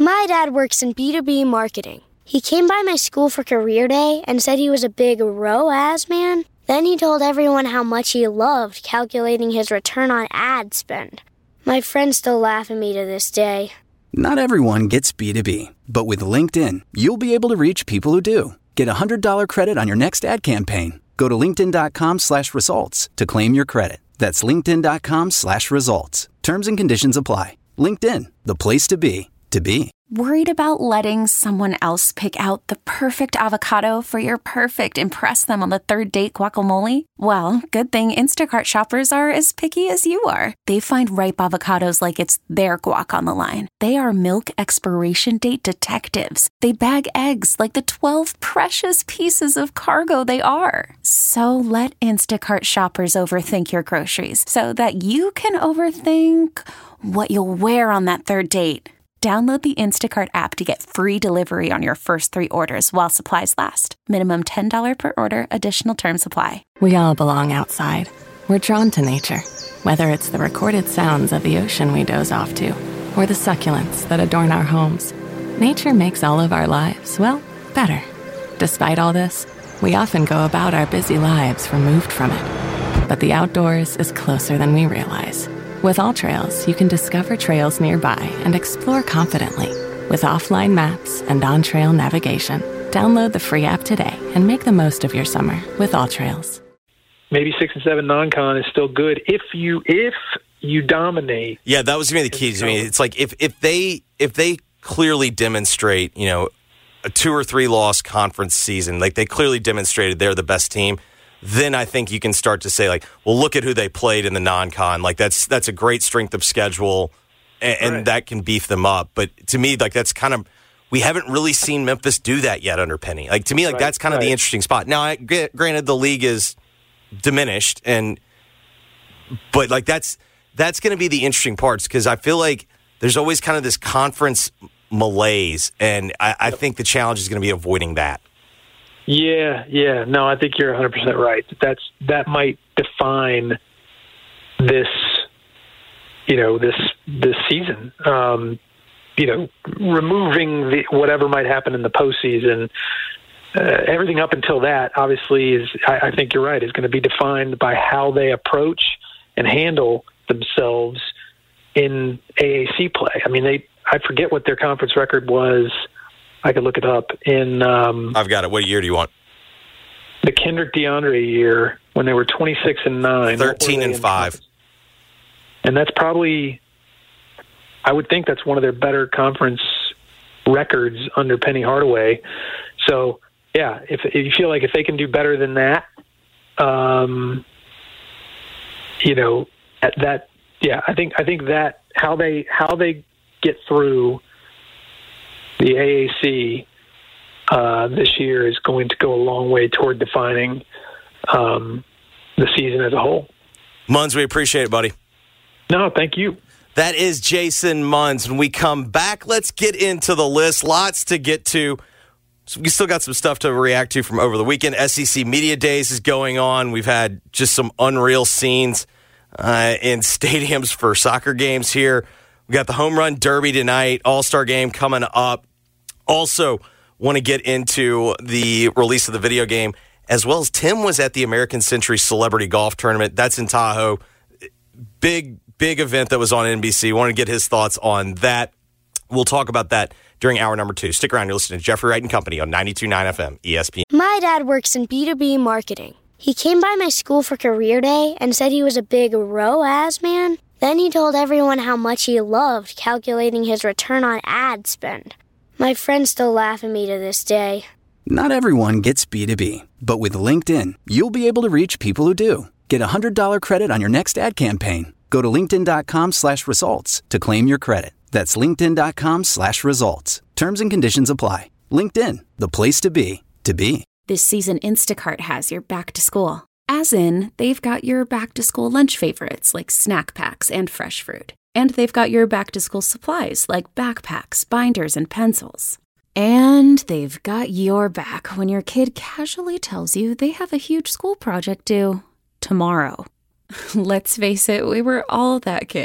My dad works in B2B marketing. He came by my school for career day and said he was a big ROAS man. Then he told everyone how much he loved calculating his return on ad spend. My friends still laugh at me to this day. Not everyone gets B2B, but with LinkedIn, you'll be able to reach people who do. Get a $100 credit on your next ad campaign. Go to linkedin.com/results to claim your credit. That's linkedin.com/results. Terms and conditions apply. LinkedIn, the place to be, to be. Worried about letting someone else pick out the perfect avocado for your perfect impress them on the third date guacamole? Well, good thing Instacart shoppers are as picky as you are. They find ripe avocados like it's their guac on the line. They are milk expiration date detectives. They bag eggs like the 12 precious pieces of cargo they are. So let Instacart shoppers overthink your groceries so that you can overthink what you'll wear on that third date. Download the Instacart app to get free delivery on your first 3 orders while supplies last. Minimum $10 per order. Additional terms apply. We all belong outside. We're drawn to nature, whether it's the recorded sounds of the ocean we doze off to, or the succulents that adorn our homes. Nature makes all of our lives, well, better. Despite all this, we often go about our busy lives removed from it. But the outdoors is closer than we realize. With AllTrails, you can discover trails nearby and explore confidently. With offline maps and on-trail navigation, download the free app today and make the most of your summer with AllTrails. Maybe 6 and 7 non-con is still good if you dominate. Yeah, that was going to be the key to me. It's like if they clearly demonstrate, a 2 or 3 loss conference season, like they clearly demonstrated they're the best team, then I think you can start to say, like, well, look at who they played in the non-con. Like, that's a great strength of schedule, and right, that can beef them up. But to me, like, that's kind of, we haven't really seen Memphis do that yet under Penny. Like, to me, like, that's kind of the interesting spot. Now, granted, the league is diminished, but like, that's going to be the interesting parts, because I feel like there's always kind of this conference malaise, and I think the challenge is going to be avoiding that. Yeah. No, I think you're 100% right. That might define this, this season. Removing whatever might happen in the postseason, everything up until that, obviously, I think you're right, is going to be defined by how they approach and handle themselves in AAC play. I mean, I forget what their conference record was. I could look it up. I've got it. What year do you want? The Kendrick DeAndre year, when they were 26-9. 13-5. And that's probably, I would think that's one of their better conference records under Penny Hardaway. So, yeah, if you feel like if they can do better than that, I think that how they get through the AAC this year is going to go a long way toward defining the season as a whole. Munz, we appreciate it, buddy. No, thank you. That is Jason Munz. When we come back, let's get into the list. Lots to get to. So we still got some stuff to react to from over the weekend. SEC Media Days is going on. We've had just some unreal scenes in stadiums for soccer games here. We got the Home Run Derby tonight, All-Star Game coming up. Also, want to get into the release of the video game, as well as Tim was at the American Century Celebrity Golf Tournament. That's in Tahoe. Big event that was on NBC. Want to get his thoughts on that. We'll talk about that during hour number 2. Stick around. You're listening to Jeffrey Wright and Company on 92.9 FM ESPN. My dad works in B2B marketing. He came by my school for career day and said he was a big ROAS man. Then he told everyone how much he loved calculating his return on ad spend. My friends still laugh at me to this day. Not everyone gets B2B, but with LinkedIn, you'll be able to reach people who do. Get a $100 credit on your next ad campaign. Go to linkedin.com/results to claim your credit. That's linkedin.com/results. Terms and conditions apply. LinkedIn, the place to be, to be. This season, Instacart has your back to school. As in, they've got your back to school lunch favorites like snack packs and fresh fruit. And they've got your back to school supplies like backpacks, binders, and pencils. And they've got your back when your kid casually tells you they have a huge school project due tomorrow. Let's face it, we were all that kid.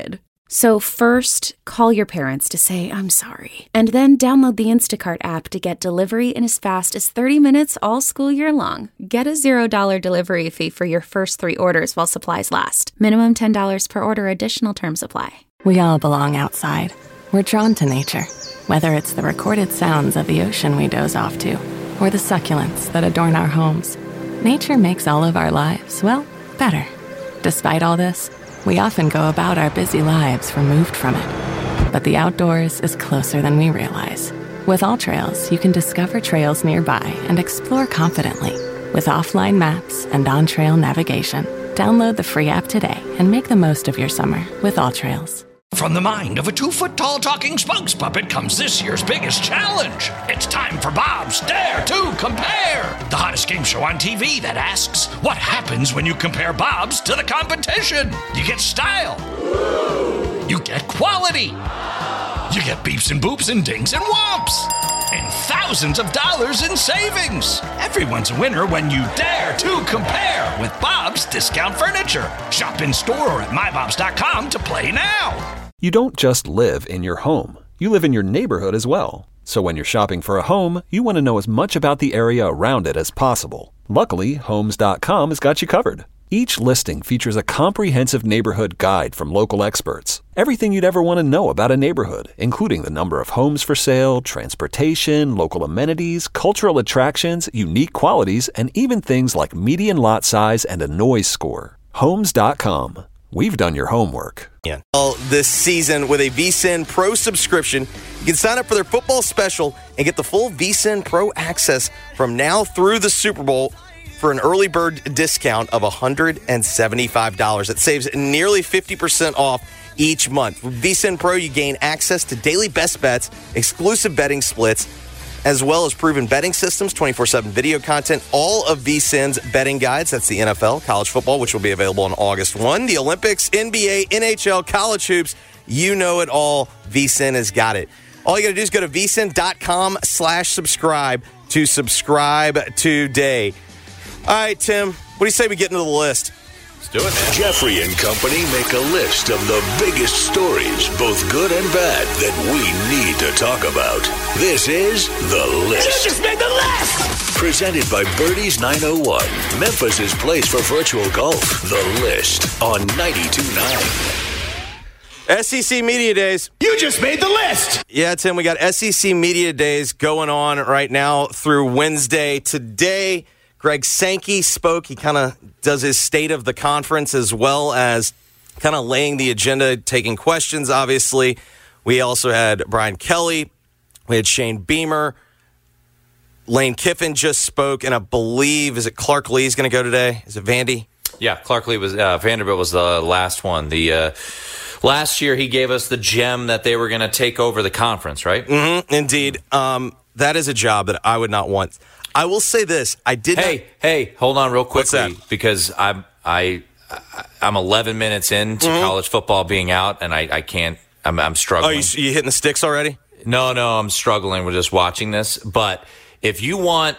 So first, call your parents to say, I'm sorry. And then download the Instacart app to get delivery in as fast as 30 minutes all school year long. Get a $0 delivery fee for your first 3 orders while supplies last. Minimum $10 per order. Additional terms apply. We all belong outside. We're drawn to nature, whether it's the recorded sounds of the ocean we doze off to, or the succulents that adorn our homes. Nature makes all of our lives, well, better. Despite all this, we often go about our busy lives removed from it. But the outdoors is closer than we realize. With AllTrails, you can discover trails nearby and explore confidently. With offline maps and on-trail navigation, download the free app today and make the most of your summer with AllTrails. From the mind of a 2-foot-tall talking Spunks puppet comes this year's biggest challenge. It's time for Bob's Dare to Compare, the hottest game show on TV that asks, what happens when you compare Bob's to the competition? You get style. You get quality. You get beeps and boops and dings and whomps. And thousands of dollars in savings. Everyone's a winner when you dare to compare with Bob's Discount Furniture. Shop in store or at mybobs.com to play now. You don't just live in your home. You live in your neighborhood as well. So when you're shopping for a home, you want to know as much about the area around it as possible. Luckily, Homes.com has got you covered. Each listing features a comprehensive neighborhood guide from local experts. Everything you'd ever want to know about a neighborhood, including the number of homes for sale, transportation, local amenities, cultural attractions, unique qualities, and even things like median lot size and a noise score. Homes.com. We've done your homework. This season with a VSiN Pro subscription, you can sign up for their football special and get the full VSiN Pro access from now through the Super Bowl for an early bird discount of $175. It saves nearly 50% off each month. With VSiN Pro, you gain access to daily best bets, exclusive betting splits, as well as proven betting systems, 24/7 video content, all of VSiN's betting guides. That's the NFL, college football, which will be available on August 1, the Olympics, NBA, NHL, college hoops. You know it all. VSiN has got it. All you got to do is go to vsin.com/subscribe to subscribe today. All right, Tim, what do you say we get into the list? Let's do it, man. Jeffrey and company make a list of the biggest stories, both good and bad, that we need to talk about. This is The List. You just made the list! Presented by Birdies 901, Memphis' place for virtual golf. The List on 92.9. SEC Media Days. You just made the list! Yeah, Tim, we got SEC Media Days going on right now through Wednesday. Today, Greg Sankey spoke. He kind of does his state of the conference as well as kind of laying the agenda, taking questions, obviously. We also had Brian Kelly. We had Shane Beamer. Lane Kiffin just spoke, and I believe, is it Clark Lee's going to go today? Is it Vandy? Yeah, Clark Lee was, Vanderbilt was the last one. Last year he gave us the gem that they were going to take over the conference, right? Mm-hmm, indeed. That is a job that I would not want. I will say this. I did. Hey, hold on real quickly. What's that? Because I'm 11 minutes into college football being out, and I can't. I'm struggling. Oh, you hitting the sticks already? No, I'm struggling with just watching this. But if you want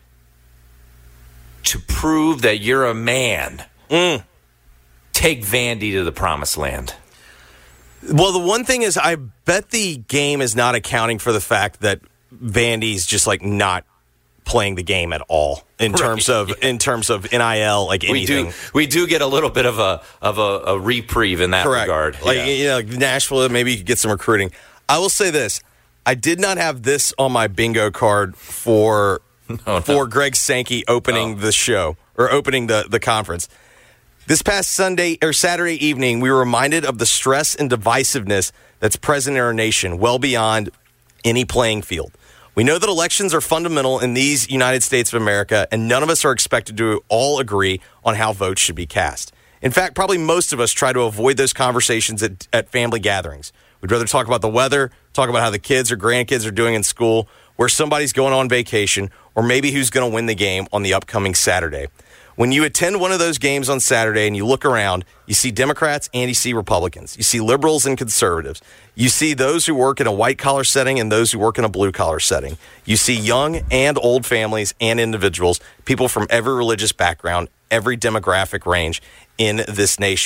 to prove that you're a man, take Vandy to the promised land. Well, the one thing is, I bet the game is not accounting for the fact that Vandy's just like not playing the game at all in terms of NIL, like anything. We do get a little bit of a reprieve in that regard. Like Nashville, maybe you could get some recruiting. I will say this: I did not have this on my bingo card for Greg Sankey opening the show or opening the conference. This past Saturday evening, we were reminded of the stress and divisiveness that's present in our nation, well beyond any playing field. We know that elections are fundamental in these United States of America, and none of us are expected to all agree on how votes should be cast. In fact, probably most of us try to avoid those conversations at family gatherings. We'd rather talk about the weather, talk about how the kids or grandkids are doing in school, where somebody's going on vacation, or maybe who's going to win the game on the upcoming Saturday. When you attend one of those games on Saturday and you look around, you see Democrats and you see Republicans. You see liberals and conservatives. You see those who work in a white-collar setting and those who work in a blue-collar setting. You see young and old families and individuals, people from every religious background, every demographic range in this nation.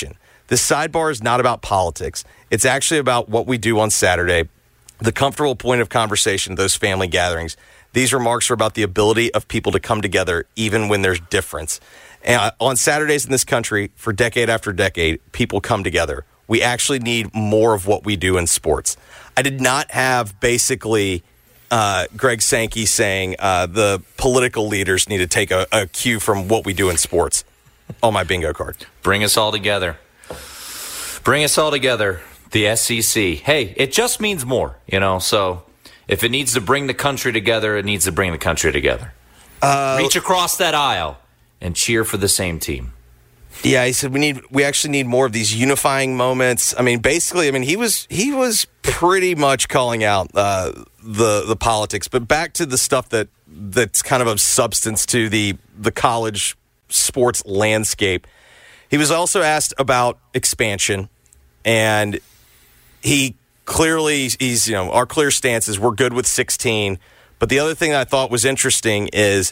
This sidebar is not about politics. It's actually about what we do on Saturday, the comfortable point of conversation of those family gatherings. These remarks are about the ability of people to come together even when there's difference. And on Saturdays in this country, for decade after decade, people come together. We actually need more of what we do in sports. I did not have basically Greg Sankey saying the political leaders need to take a cue from what we do in sports on my bingo card. Bring us all together. Bring us all together. The SEC. Hey, it just means more, so if it needs to bring the country together, it needs to bring the country together. Reach across that aisle and cheer for the same team. Yeah, he said we actually need more of these unifying moments. I mean, basically, he was pretty much calling out the politics, but back to the stuff that's kind of substance to the college sports landscape. He was also asked about expansion, and he clearly our clear stance is we're good with 16. But the other thing that I thought was interesting is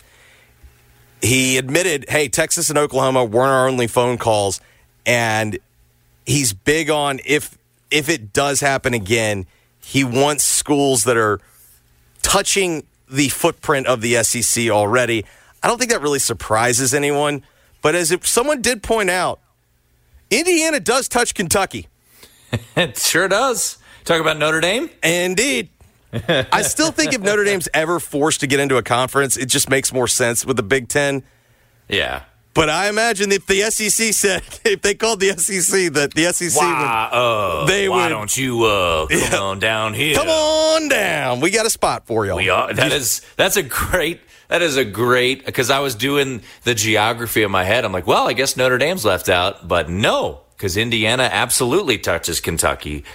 he admitted, hey, Texas and Oklahoma weren't our only phone calls, and he's big on if it does happen again, he wants schools that are touching the footprint of the SEC already. I don't think that really surprises anyone, but as if someone did point out, Indiana does touch Kentucky. It sure does. Talk about Notre Dame? Indeed. I still think if Notre Dame's ever forced to get into a conference, it just makes more sense with the Big Ten. Yeah. But I imagine if the SEC said, if they called the SEC, that the SEC why don't you come on down here? Come on down. We got a spot for y'all. That is a great, because I was doing the geography in my head. I'm like, well, I guess Notre Dame's left out, but no, because Indiana absolutely touches Kentucky.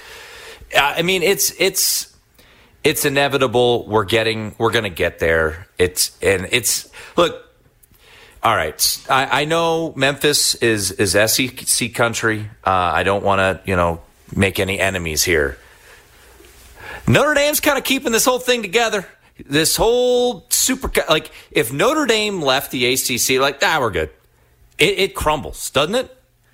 It's inevitable. We're going to get there. Look. All right. I know Memphis is SEC country. I don't want to, make any enemies here. Notre Dame's kind of keeping this whole thing together. This whole if Notre Dame left the ACC, we're good. It crumbles, doesn't it?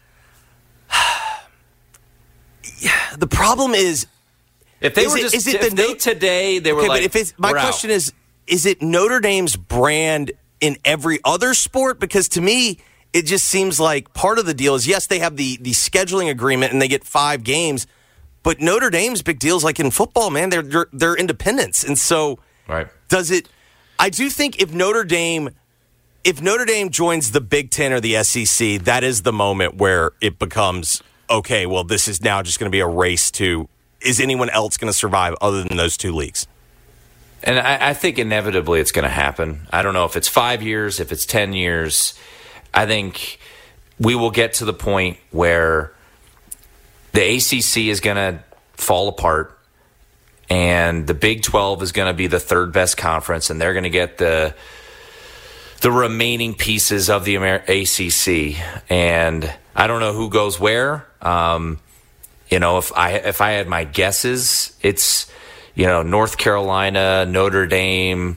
Yeah. The problem is, if they today they were okay, but my question is it Notre Dame's brand in every other sport? Because to me, it just seems like part of the deal is, yes, they have the scheduling agreement and they get 5 games, but Notre Dame's big deal is like in football, man, they're independents. And so right. I do think if Notre Dame joins the Big Ten or the SEC, that is the moment where it becomes, okay, well, this is now just going to be a race to, is anyone else going to survive other than those 2 leagues? And I think inevitably it's going to happen. I don't know if it's 5 years, if it's 10 years. I think we will get to the point where the ACC is going to fall apart and the Big 12 is going to be the 3rd best conference, and they're going to get the remaining pieces of the ACC. And I don't know who goes where. If I had my guesses, it's North Carolina, Notre Dame,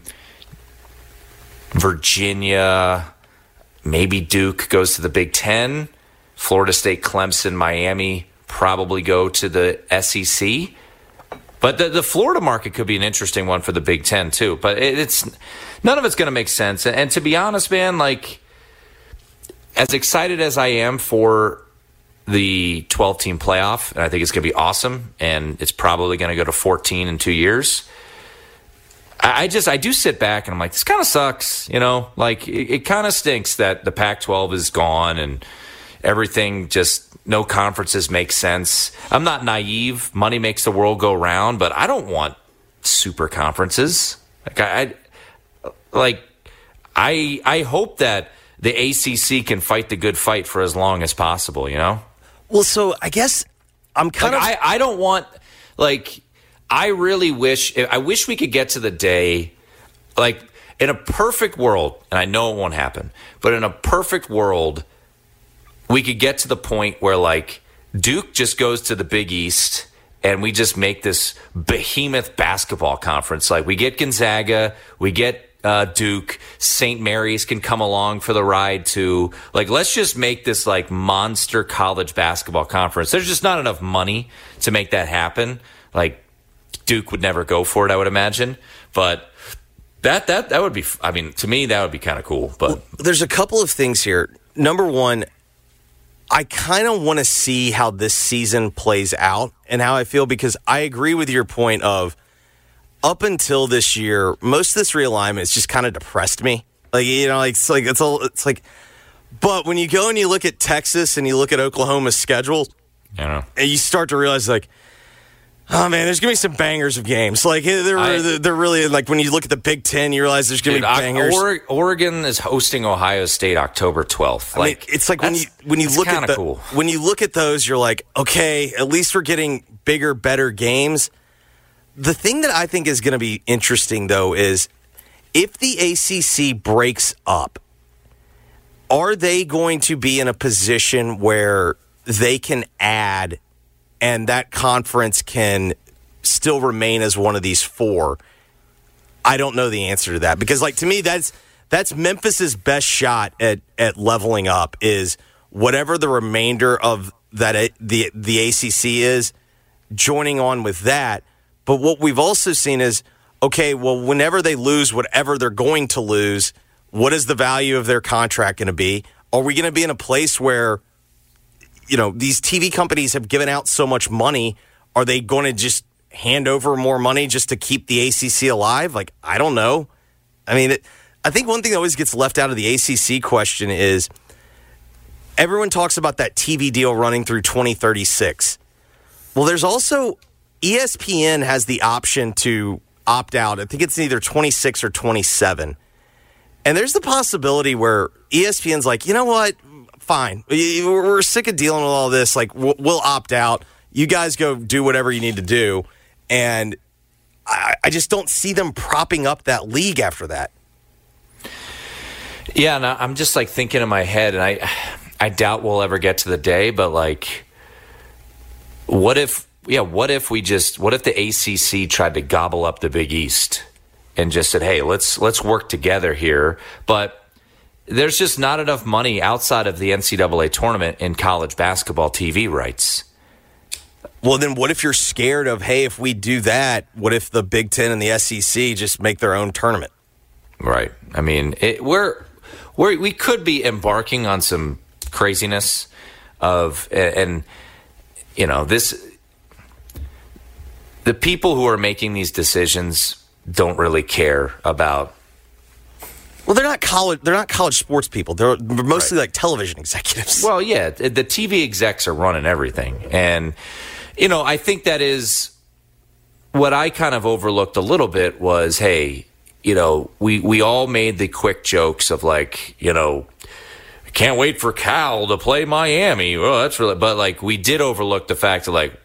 Virginia, maybe Duke goes to the Big Ten. Florida State, Clemson, Miami probably go to the SEC. But the Florida market could be an interesting one for the Big Ten too. But it's none of it's going to make sense. And to be honest, man, as excited as I am for the 12-team playoff, and I think it's going to be awesome, and it's probably going to go to 14 in 2 years. I do sit back and I'm like, this kind of sucks, it kind of stinks that the Pac-12 is gone and everything, just no conferences make sense. I'm not naive. Money makes the world go round, but I don't want super conferences. I hope that the ACC can fight the good fight for as long as possible, Well, so I guess I'm kind of... I don't want, I wish we could get to the day, in a perfect world, and I know it won't happen, but in a perfect world, we could get to the point where, Duke just goes to the Big East, and we just make this behemoth basketball conference. We get Gonzaga, we get Duke. St. Mary's can come along for the ride too. Like, let's just make this like monster college basketball conference. There's just not enough money to make that happen. Like, Duke would never go for it, I would imagine. But that would be, I mean, to me, that would be kind of cool. But there's a couple of things here. Number one, I kind of want to see how this season plays out and how I feel, because I agree with your point of, up until this year, most of this realignment has just kind of depressed me. Like, you know, it's like, but when you go and you look at Texas and you look at Oklahoma's schedule, and you start to realize, like, oh man, there's gonna be some bangers of games. Like, they're really, like, when you look at the Big Ten, you realize there's gonna be bangers. Oregon is hosting Ohio State October 12th. Like, I mean, it's like when you look at when you look at those, you're like, okay, at least we're getting bigger, better games. The thing that I think is going to be interesting, though, is if the ACC breaks up, are they going to be in a position where they can add and that conference can still remain as one of these four? I don't know the answer to that, because, like, to me, that's Memphis's best shot at leveling up, is whatever the remainder of that the ACC is, joining on with that. But what we've also seen is, okay, well, whenever they lose whatever they're going to lose, what is the value of their contract going to be? Are we going to be in a place where, you know, these TV companies have given out so much money? Are they going to just hand over more money just to keep the ACC alive? Like, I don't know. I mean, I think one thing that always gets left out of the ACC question is everyone talks about that TV deal running through 2036. Well, there's also ESPN has the option to opt out. I think it's either 26 or 27. And there's the possibility where ESPN's like, you know what? Fine. We're sick of dealing with all this. Like, we'll opt out. You guys go do whatever you need to do. And I just don't see them propping up that league after that. Yeah, and I'm just, like, thinking in my head, and I doubt we'll ever get to the day, but, like, what if the ACC tried to gobble up the Big East and just said, hey, let's work together here? But there's just not enough money outside of the NCAA tournament in college basketball TV rights. Well, then what if you're scared of, hey, if we do that, what if the Big Ten and the SEC just make their own tournament? Right. I mean, we could be embarking on some craziness of, and you know, the people who are making these decisions don't really care about. Well, they're not college sports people. They're mostly like television executives. Well, yeah, the TV execs are running everything. And, you know, I think that is what I kind of overlooked a little bit was, hey, you know, we all made the quick jokes of, like, you know, can't wait for Cal to play Miami. Well, that's really, but, like, we did overlook the fact of, like,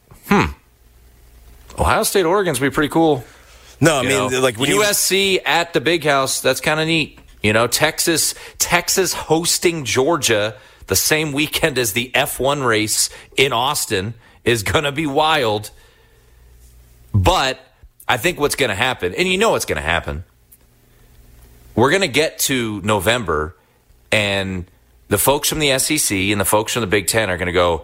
Ohio State, Oregon's be pretty cool. No, I mean, like, when USC at the Big House, that's kind of neat. You know, Texas hosting Georgia the same weekend as the F1 race in Austin is going to be wild. But I think what's going to happen, and you know what's going to happen, we're going to get to November, and the folks from the SEC and the folks from the Big Ten are going to go,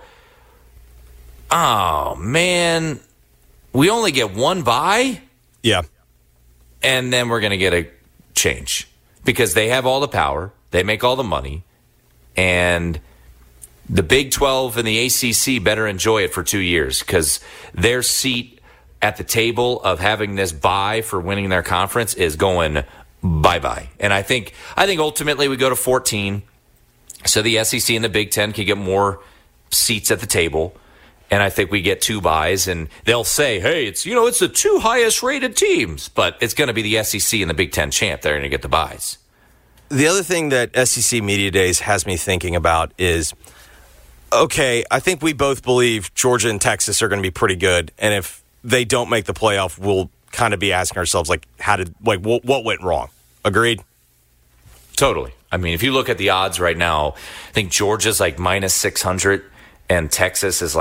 oh, man, we only get one bye? Yeah. And then we're going to get a change because they have all the power. They make all the money. And the Big 12 and the ACC better enjoy it for 2 years because their seat at the table of having this bye for winning their conference is going bye-bye. And I think ultimately we go to 14 so the SEC and the Big 10 can get more seats at the table. And I think we get 2 byes, and they'll say, hey, it's the 2 highest rated teams, but it's going to be the SEC and the Big Ten champ. They're going to get the byes. The other thing that SEC Media Days has me thinking about is, okay, I think we both believe Georgia and Texas are going to be pretty good. And if they don't make the playoff, we'll kind of be asking ourselves, like, what went wrong? Agreed? Totally. I mean, if you look at the odds right now, I think Georgia's like minus 600 and Texas is like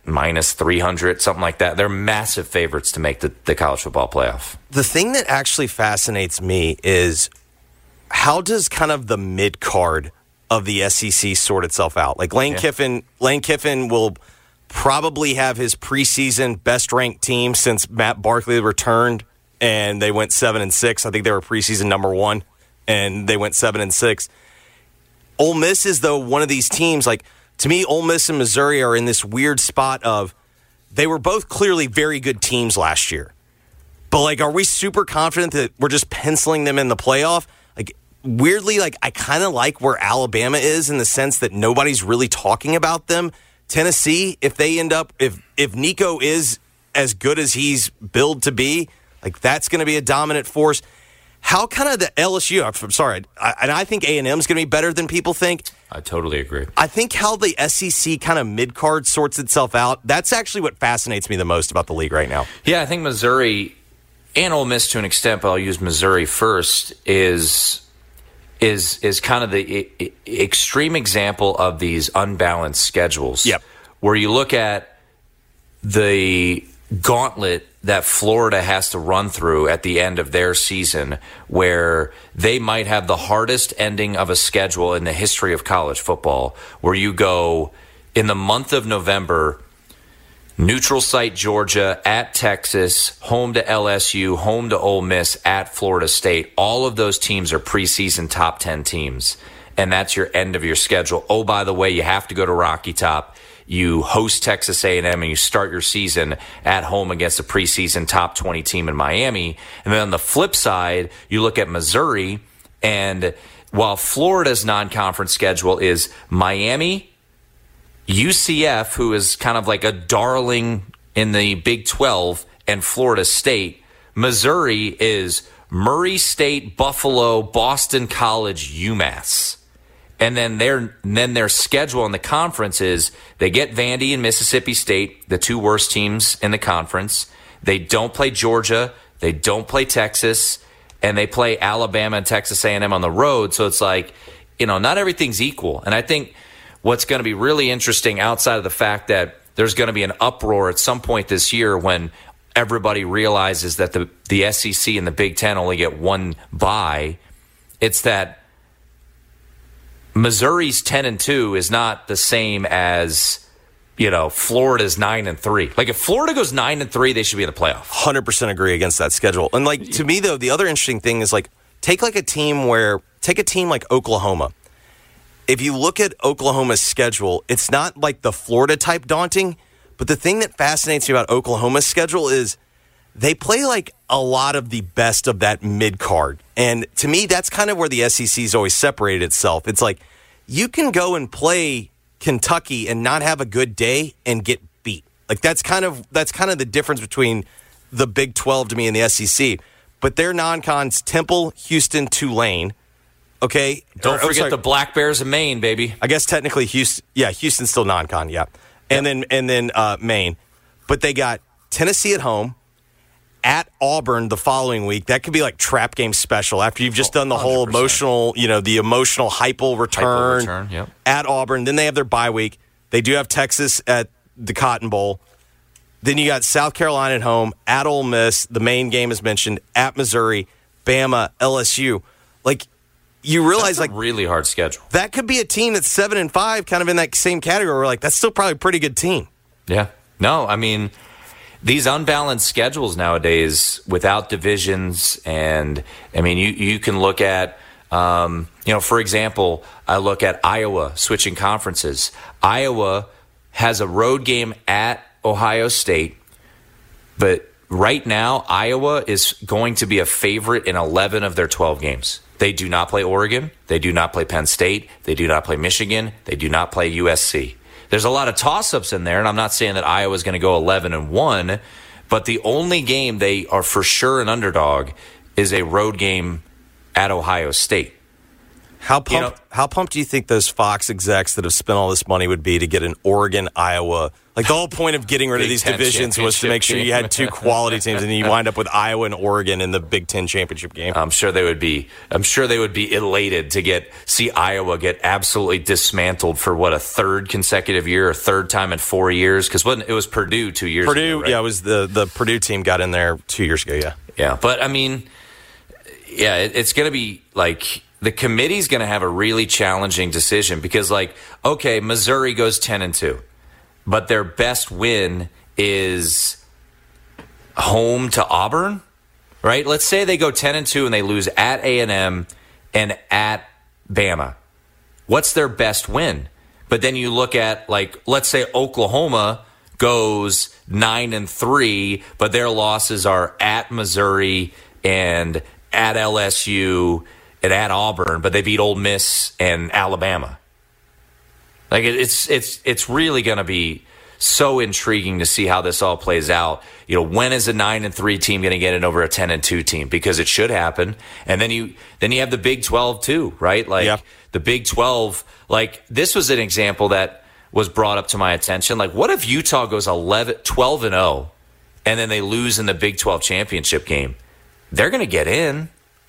minus 300, something like that. They're massive favorites to make the college football playoff. The thing that actually fascinates me is how does kind of the mid-card of the SEC sort itself out? Like Lane Kiffin will probably have his preseason best-ranked team since Matt Barkley returned, and they went 7-6. I think they were preseason number 1, and they went 7-6. Ole Miss is, though, one of these teams, like, to me, Ole Miss and Missouri are in this weird spot of they were both clearly very good teams last year. But, like, are we super confident that we're just penciling them in the playoff? Like, weirdly, like, I kind of like where Alabama is in the sense that nobody's really talking about them. Tennessee, if they end up, if Nico is as good as he's billed to be, like, that's going to be a dominant force. How kind of the LSU, I'm sorry, and I think A&M's going to be better than people think. I totally agree. I think how the SEC kind of mid-card sorts itself out, that's actually what fascinates me the most about the league right now. Yeah, I think Missouri and Ole Miss to an extent, but I'll use Missouri first, is kind of the extreme example of these unbalanced schedules. Yep. Where you look at the gauntlet that Florida has to run through at the end of their season, where they might have the hardest ending of a schedule in the history of college football, where you go in the month of November, neutral site Georgia, at Texas, home to LSU, home to Ole Miss, at Florida State. All of those teams are preseason top 10 teams, and that's your end of your schedule. Oh, by the way, you have to go to Rocky Top. You host Texas A&M, and you start your season at home against a preseason top 20 team in Miami. And then on the flip side, you look at Missouri, and while Florida's non-conference schedule is Miami, UCF, who is kind of like a darling in the Big 12, and Florida State, Missouri is Murray State, Buffalo, Boston College, UMass. And then their schedule in the conference is they get Vandy and Mississippi State, the two worst teams in the conference. They don't play Georgia. They don't play Texas. And they play Alabama and Texas A&M on the road. So it's like, not everything's equal. And I think what's going to be really interesting outside of the fact that there's going to be an uproar at some point this year when everybody realizes that the SEC and the Big Ten only get one bye, it's that Missouri's 10-2 is not the same as, Florida's 9-3. Like, if Florida goes 9-3, they should be in the playoff. 100% agree against that schedule. And, like, to me, though, the other interesting thing is, like, take a team like Oklahoma. If you look at Oklahoma's schedule, it's not like the Florida type daunting, but the thing that fascinates me about Oklahoma's schedule is they play like a lot of the best of that mid-card. And to me, that's kind of where the SEC's always separated itself. It's like you can go and play Kentucky and not have a good day and get beat. Like that's kind of the difference between the Big 12 to me and the SEC. But their non-cons, Temple, Houston, Tulane. Okay. Don't forget the Black Bears of Maine, baby. I guess technically Houston's still non-con, yeah. And then Maine. But they got Tennessee at home, at Auburn the following week. That could be like trap game special after you've just done the 100%. Whole emotional, the emotional Heupel return. Yep. At Auburn. Then they have their bye week. They do have Texas at the Cotton Bowl. Then you got South Carolina at home, at Ole Miss. The main game is mentioned, at Missouri, Bama, LSU. Like, you realize, that's a really hard schedule. That could be a team that's 7-5, kind of in that same category. We're like, that's still probably a pretty good team. Yeah. No, I mean, these unbalanced schedules nowadays without divisions, and I mean, you can look at, for example, I look at Iowa switching conferences. Iowa has a road game at Ohio State, but right now Iowa is going to be a favorite in 11 of their 12 games. They do not play Oregon. They do not play Penn State. They do not play Michigan. They do not play USC. There's a lot of toss-ups in there, and I'm not saying that Iowa's going to go 11-1, but the only game they are for sure an underdog is a road game at Ohio State. How pumped do you think those Fox execs that have spent all this money would be to get an Oregon-Iowa Like the whole point of getting rid of Big these Ten divisions was to make sure you had two quality teams, and then you wind up with Iowa and Oregon in the Big Ten championship game. I'm sure they would be elated to see Iowa get absolutely dismantled for a third consecutive year, or third time in 4 years, because it was Purdue 2 years ago, right? Yeah, it was the Purdue team got in there 2 years ago. Yeah, but I mean, yeah, it's going to be like the committee's going to have a really challenging decision because, like, okay, Missouri goes 10-2. But their best win is home to Auburn, right? Let's say they go 10-2 and they lose at A&M and at Bama. What's their best win? But then you look at, like, let's say Oklahoma goes 9-3, but their losses are at Missouri and at LSU and at Auburn, but they beat Ole Miss and Alabama. Like it's really going to be so intriguing to see how this all plays out. You know, when is a 9-3 team going to get in over a 10-2 team? Because it should happen. And then you have the Big 12 too, right? Like the Big 12. Like this was an example that was brought up to my attention. Like, what if Utah goes 12-0, and then they lose in the Big 12 championship game? They're going to get in.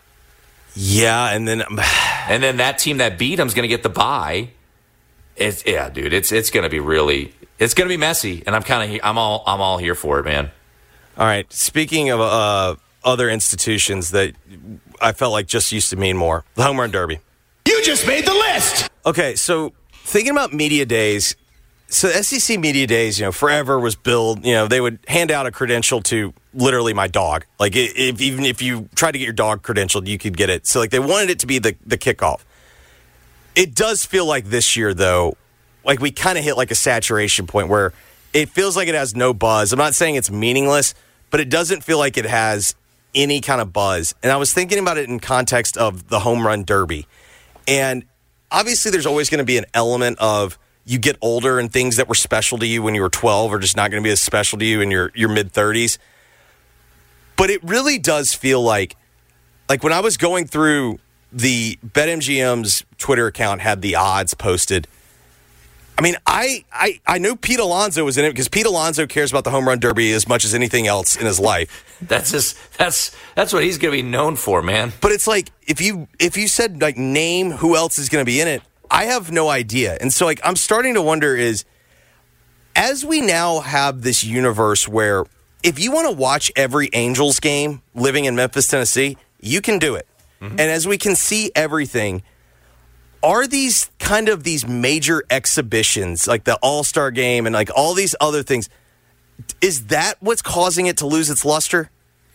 Yeah, and then that team that beat them is going to get the bye. It's going to be it's going to be messy, and I'm all here for it, man. All right. Speaking of other institutions that I felt like just used to mean more, the Home Run Derby. You just made the list. Okay, so thinking about media days, so SEC media days, forever was billed. They would hand out a credential to literally my dog. Like even if you tried to get your dog credentialed, you could get it. So like they wanted it to be the kickoff. It does feel like this year, though, like we kind of hit like a saturation point where it feels like it has no buzz. I'm not saying it's meaningless, but it doesn't feel like it has any kind of buzz. And I was thinking about it in context of the Home Run Derby. And obviously there's always going to be an element of you get older and things that were special to you when you were 12 are just not going to be as special to you in your mid-30s. But it really does feel like when I was going through the BetMGM's Twitter account had the odds posted. I mean, I know Pete Alonso was in it because Pete Alonso cares about the Home Run Derby as much as anything else in his life. That's what he's going to be known for, man. But it's like if you said like name who else is going to be in it, I have no idea. And so like I'm starting to wonder is as we now have this universe where if you want to watch every Angels game living in Memphis, Tennessee, you can do it. Mm-hmm. And as we can see everything, are these kind of these major exhibitions, like the All-Star game and like all these other things, is that what's causing it to lose its luster?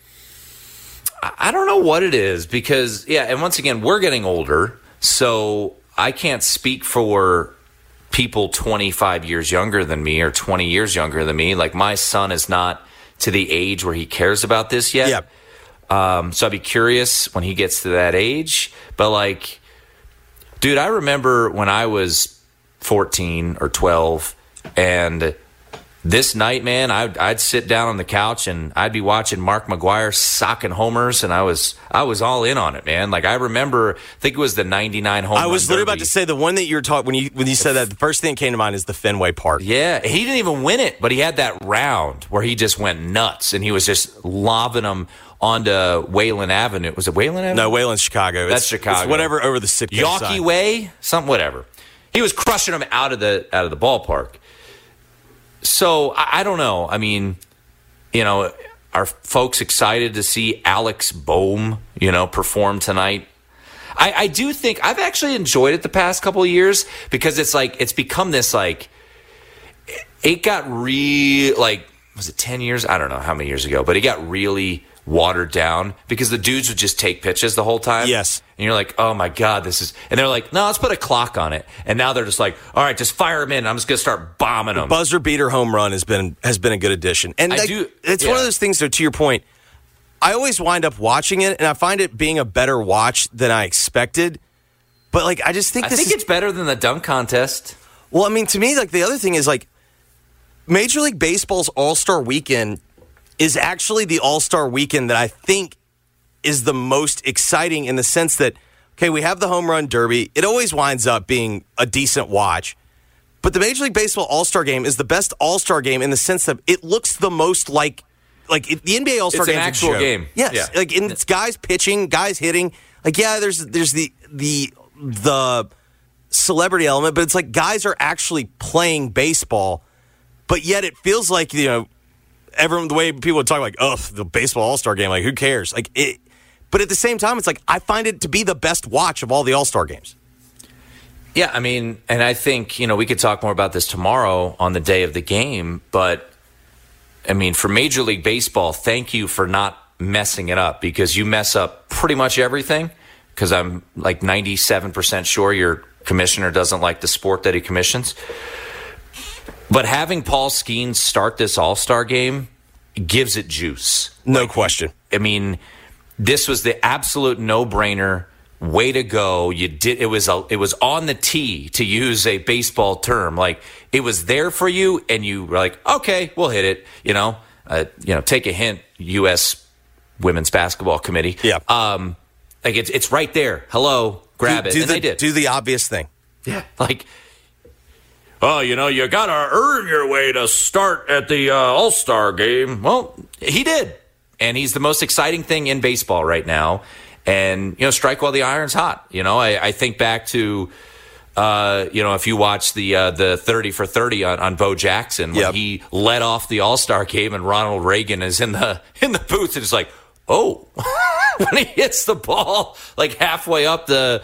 I don't know what it is because, and once again, we're getting older, so I can't speak for people 25 years younger than me or 20 years younger than me. Like my son is not to the age where he cares about this yet. Yeah. So I'd be curious when he gets to that age. But like, dude, I remember when I was 14 or 12 and this night, man, I'd sit down on the couch and I'd be watching Mark McGwire socking homers, and I was all in on it, man. Like I remember, I think it was the '99 home run. I was literally derby. about to say the one that you were talking when you said that. The first thing that came to mind is the Fenway Park. Yeah, he didn't even win it, but he had that round where he just went nuts, and he was just lobbing them onto Wayland Avenue. Was it Wayland Avenue? No, Wayland's Chicago. That's Chicago. It's whatever over the Sitka Yawkey side. Way, something, whatever. He was crushing them out of the ballpark. So I don't know. I mean, are folks excited to see Alex Bohm, perform tonight? I do think I've actually enjoyed it the past couple of years because it's become this it got was it 10 years? I don't know how many years ago, but it got really watered down because the dudes would just take pitches the whole time. Yes. And you're like, oh my God, and they're like, no, let's put a clock on it. And now they're just like, all right, just fire them in. I'm just going to start bombing them. Buzzer beater home run has been a good addition. And it's one of those things, though, to your point, I always wind up watching it and I find it being a better watch than I expected. But I just think it's better than the dunk contest. Well, I mean, to me, the other thing is Major League Baseball's All-Star Weekend is actually the All-Star Weekend that I think is the most exciting in the sense that, okay, we have the Home Run Derby. It always winds up being a decent watch. But the Major League Baseball All-Star Game is the best All-Star Game in the sense that it looks the most like the NBA All-Star Game. It's an actual game. Yes. Yeah. Like, and it's guys pitching, guys hitting. Like, yeah, there's the celebrity element, but it's like guys are actually playing baseball, but yet it feels like, everyone, the way people would talk like, oh, the baseball All-Star Game, like, who cares? Like, it. But at the same time, it's like, I find it to be the best watch of all the All-Star games. Yeah, I mean, and I think, we could talk more about this tomorrow on the day of the game, but, I mean, for Major League Baseball, thank you for not messing it up, because you mess up pretty much everything, because I'm like 97% sure your commissioner doesn't like the sport that he commissions. But having Paul Skeens start this All-Star game gives it juice. No question. I mean, this was the absolute no-brainer. Way to go. You did. It was on the tee, to use a baseball term. Like, it was there for you, and you were like, okay, we'll hit it. Take a hint, U.S. Women's Basketball Committee. Yeah. Like, it's right there. Hello, grab it. And they did. Do the obvious thing. Yeah. Like, oh, you got to earn your way to start at the All-Star game. Well, he did. And he's the most exciting thing in baseball right now. And, strike while the iron's hot. I think back to, if you watch the 30 for 30 on Bo Jackson, when he led off the All-Star game and Ronald Reagan is in the booth, and it's like, oh, when he hits the ball like halfway up the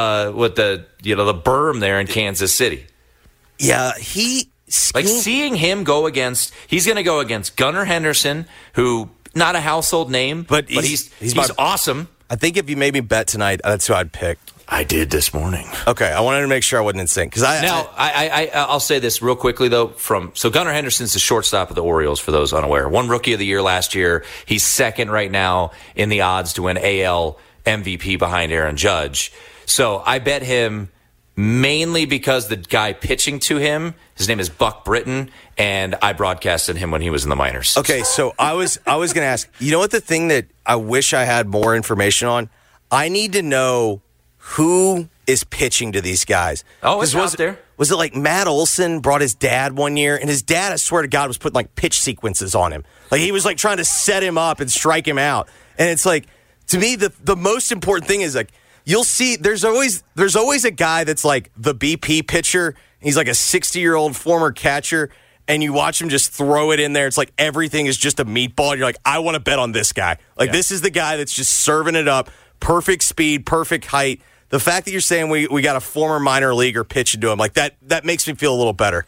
berm there in Kansas City. Yeah, seeing him go against, he's going to go against Gunnar Henderson, who not a household name, but he's awesome. I think if you made me bet tonight, that's who I'd pick. I did this morning. Okay, I wanted to make sure I wasn't in sync. I'll say this real quickly, though. So Gunnar Henderson's the shortstop of the Orioles, for those unaware. Won Rookie of the Year last year. He's second right now in the odds to win AL MVP behind Aaron Judge. So I bet him mainly because the guy pitching to him, his name is Buck Britton, and I broadcasted him when he was in the minors. Okay, so I was going to ask, what the thing that I wish I had more information on? I need to know who is pitching to these guys. Oh, it's out there. Was it like Matt Olson brought his dad one year, and his dad, I swear to God, was putting like pitch sequences on him. Like, he was like trying to set him up and strike him out. And it's like, to me, the most important thing is like, you'll see there's always a guy that's like the BP pitcher. He's like a 60-year-old former catcher, and you watch him just throw it in there. It's like everything is just a meatball. You're like, I want to bet on this guy. Like, this is the guy that's just serving it up. Perfect speed, perfect height. The fact that you're saying we got a former minor leaguer pitching to him, like that makes me feel a little better.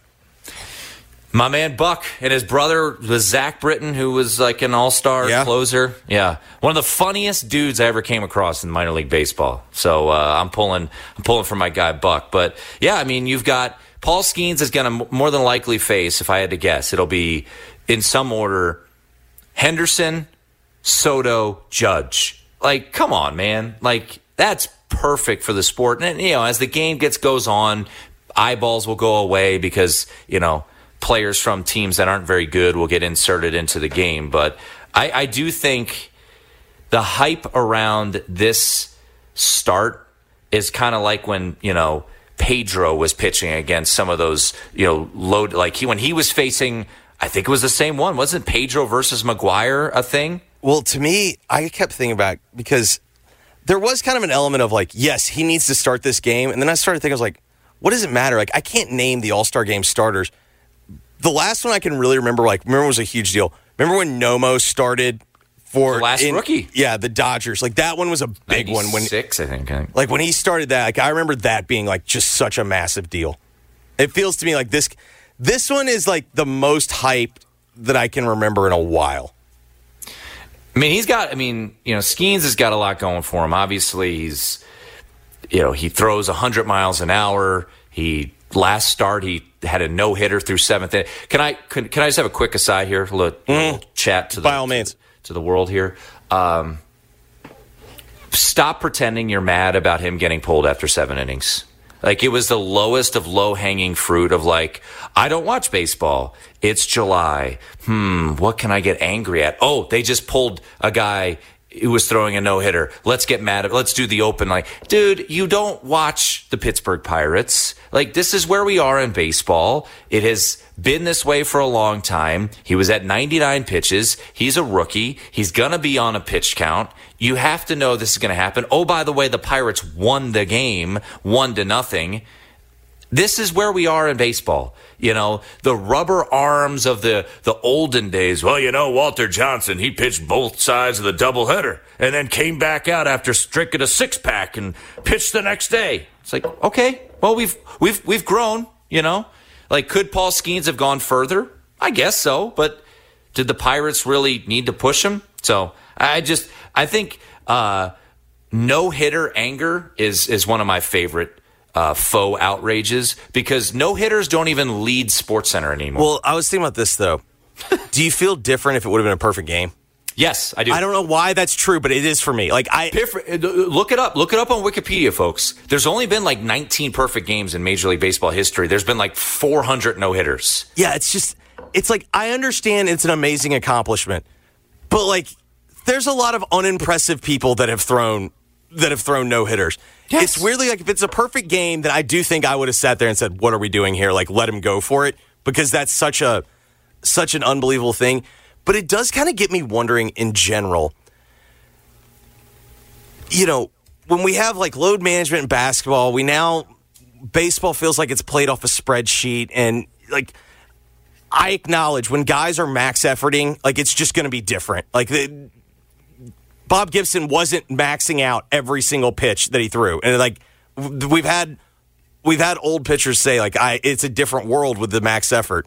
My man Buck and his brother was Zach Britton, who was like an all-star closer. Yeah. One of the funniest dudes I ever came across in minor league baseball. So I'm pulling for my guy Buck. But yeah, I mean, you've got Paul Skeens is going to more than likely face, if I had to guess, it'll be in some order, Henderson, Soto, Judge. Like, come on, man. Like, that's perfect for the sport. And, as the game goes on, eyeballs will go away because, players from teams that aren't very good will get inserted into the game. But I do think the hype around this start is kind of like when, Pedro was pitching against some of those, load, like when he was facing, I think it was the same one. Wasn't Pedro versus McGuire a thing? Well, to me, I kept thinking about, because there was kind of an element of like, yes, he needs to start this game. And then I started thinking, I was like, what does it matter? Like, I can't name the All-Star Game starters. The last one I can really remember it was a huge deal. Remember when Nomo started for the last rookie? Yeah, the Dodgers. Like, that one was a big 96, one. I think. Like, when he started that, like, I remember that being like just such a massive deal. It feels to me like this one is like the most hyped that I can remember in a while. I mean, Skeens has got a lot going for him. Obviously, he's, he throws 100 miles an hour. Last start, he had a no-hitter through seventh inning. Can I just have a quick aside here? A little chat to by all means to the world here. Stop pretending you're mad about him getting pulled after 7 innings. Like, it was the lowest of low-hanging fruit of like, I don't watch baseball. It's July. What can I get angry at? Oh, they just pulled a guy who was throwing a no-hitter. Let's get mad at, let's do the open. Like, dude, you don't watch the Pittsburgh Pirates. Like, this is where we are in baseball. It has been this way for a long time. He was at 99 pitches. He's a rookie. He's going to be on a pitch count. You have to know this is going to happen. Oh, by the way, the Pirates won the game 1-0. This is where we are in baseball. You know, the rubber arms of the olden days. Well, you know, Walter Johnson, he pitched both sides of the doubleheader and then came back out after drinking a 6-pack and pitched the next day. It's like, okay, well, we've grown, you know. Like, could Paul Skeens have gone further? I guess so, but did the Pirates really need to push him? So I think no-hitter anger is one of my favorite faux outrages, because no-hitters don't even lead SportsCenter anymore. Well, I was thinking about this, though. Do you feel different if it would have been a perfect game? Yes, I do. I don't know why that's true, but it is for me. Like, look it up. Look it up on Wikipedia, folks. There's only been like 19 perfect games in Major League Baseball history. There's been like 400 no-hitters. Yeah, it's like, I understand it's an amazing accomplishment, but like, there's a lot of unimpressive people that have thrown no-hitters. Yes. It's weirdly like, if it's a perfect game, then I do think I would have sat there and said, what are we doing here? Like, let him go for it, because that's such an unbelievable thing. But it does kind of get me wondering in general, you know, when we have like load management in basketball, baseball feels like it's played off a spreadsheet. And like, I acknowledge when guys are max efforting, like, it's just going to be different. Like, Bob Gibson wasn't maxing out every single pitch that he threw. And like, we've had old pitchers say, like, it's a different world with the max effort.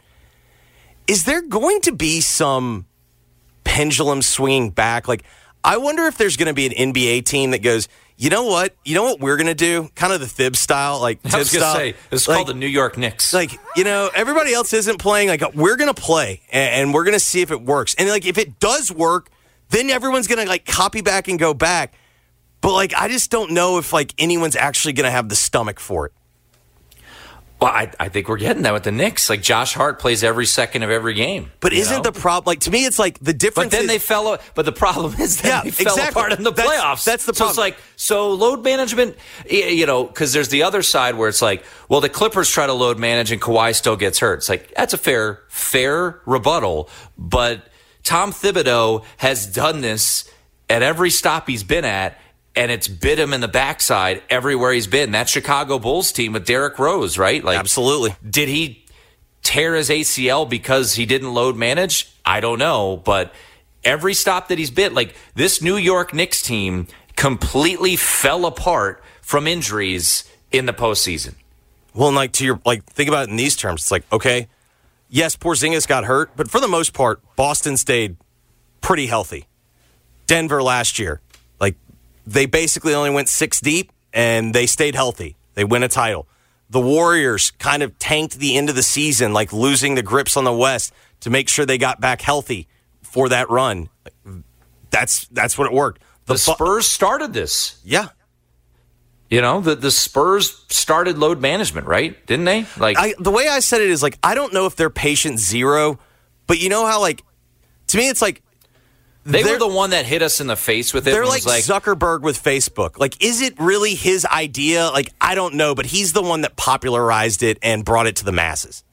Is there going to be some pendulum swinging back? Like, I wonder if there's going to be an NBA team that goes, you know what we're going to do? Kind of the Thibs style. Like, I was going to say, it's called the New York Knicks. Like, you know, everybody else isn't playing. Like, we're going to play, and we're going to see if it works. And like, if it does work, then everyone's going to like copy back and go back. But like, I just don't know if like anyone's actually going to have the stomach for it. Well, I think we're getting that with the Knicks. Like, Josh Hart plays every second of every game. But isn't the problem, like, to me, it's like the difference. But then they fell. But the problem is that they fell apart in the playoffs. That's the problem. So it's like, load management, you know, because there's the other side where it's like, well, the Clippers try to load manage and Kawhi still gets hurt. It's like, that's a fair rebuttal. But Tom Thibodeau has done this at every stop he's been at, and it's bit him in the backside everywhere he's been. That Chicago Bulls team with Derrick Rose, right? Like, absolutely. Did he tear his ACL because he didn't load manage? I don't know. But every stop that he's bit, like, this New York Knicks team completely fell apart from injuries in the postseason. Well, and like, think about it in these terms. It's like, okay, yes, Porzingis got hurt, but for the most part, Boston stayed pretty healthy. Denver last year, like, they basically only went 6 deep, and they stayed healthy. They win a title. The Warriors kind of tanked the end of the season, like losing the grips on the West to make sure they got back healthy for that run. That's what it worked. The Spurs started this. Yeah. You know, the Spurs started load management, right? Didn't they? Like, the way I said it is, like, I don't know if they're patient zero, but you know how, like, to me it's like, they were the one that hit us in the face with it. They're like Zuckerberg with Facebook. Like, is it really his idea? Like, I don't know, but he's the one that popularized it and brought it to the masses.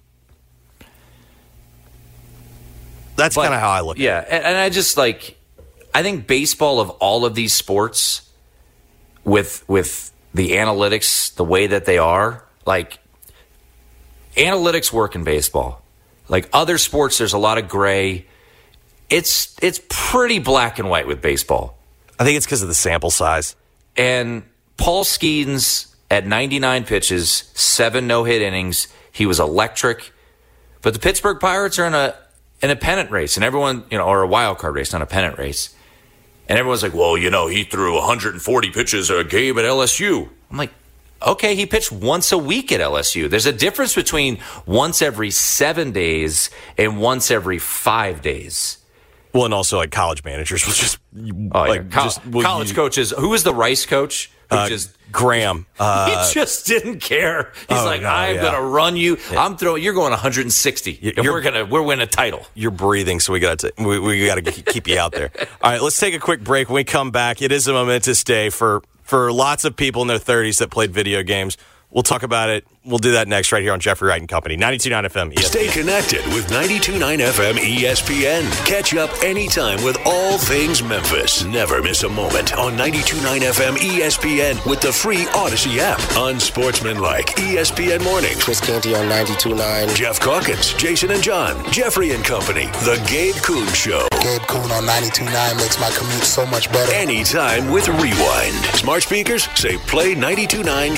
That's kind of how I look at it. Yeah, and I just, like, I think baseball, of all of these sports, with the analytics, the way that they are, like, analytics work in baseball. Like, other sports, there's a lot of gray. It's pretty black and white with baseball. I think it's because of the sample size. And Paul Skeens, at 99 pitches, 7 no-hit innings, he was electric. But the Pittsburgh Pirates are in a pennant race, and everyone, you know, or a wild card race, not a pennant race. And everyone's like, well, you know, he threw 140 pitches a game at LSU. I'm like, okay, he pitched once a week at LSU. There's a difference between once every 7 days and once every 5 days. Well, and also, like, college managers will just... college coaches. Who was the Rice coach Graham. He just didn't care. He's I'm going to run you. Yeah. You're going 160. We're winning a title. You're breathing, so we got to keep you out there. All right, let's take a quick break. When we come back, it is a momentous day for lots of people in their 30s that played video games. We'll talk about it. We'll do that next right here on Jeffrey Wright & Company. 92.9 FM ESPN. Stay connected with 92.9 FM ESPN. Catch up anytime with all things Memphis. Never miss a moment on 92.9 FM ESPN with the free Odyssey app. Unsportsmanlike ESPN Mornings. Chris Canty on 92.9. Jeff Calkins, Jason and John, Jeffrey & Company. The Gabe Kuhn Show. Gabe Kuhn on 92.9 makes my commute so much better. Anytime with Rewind. Smart speakers say play 92.9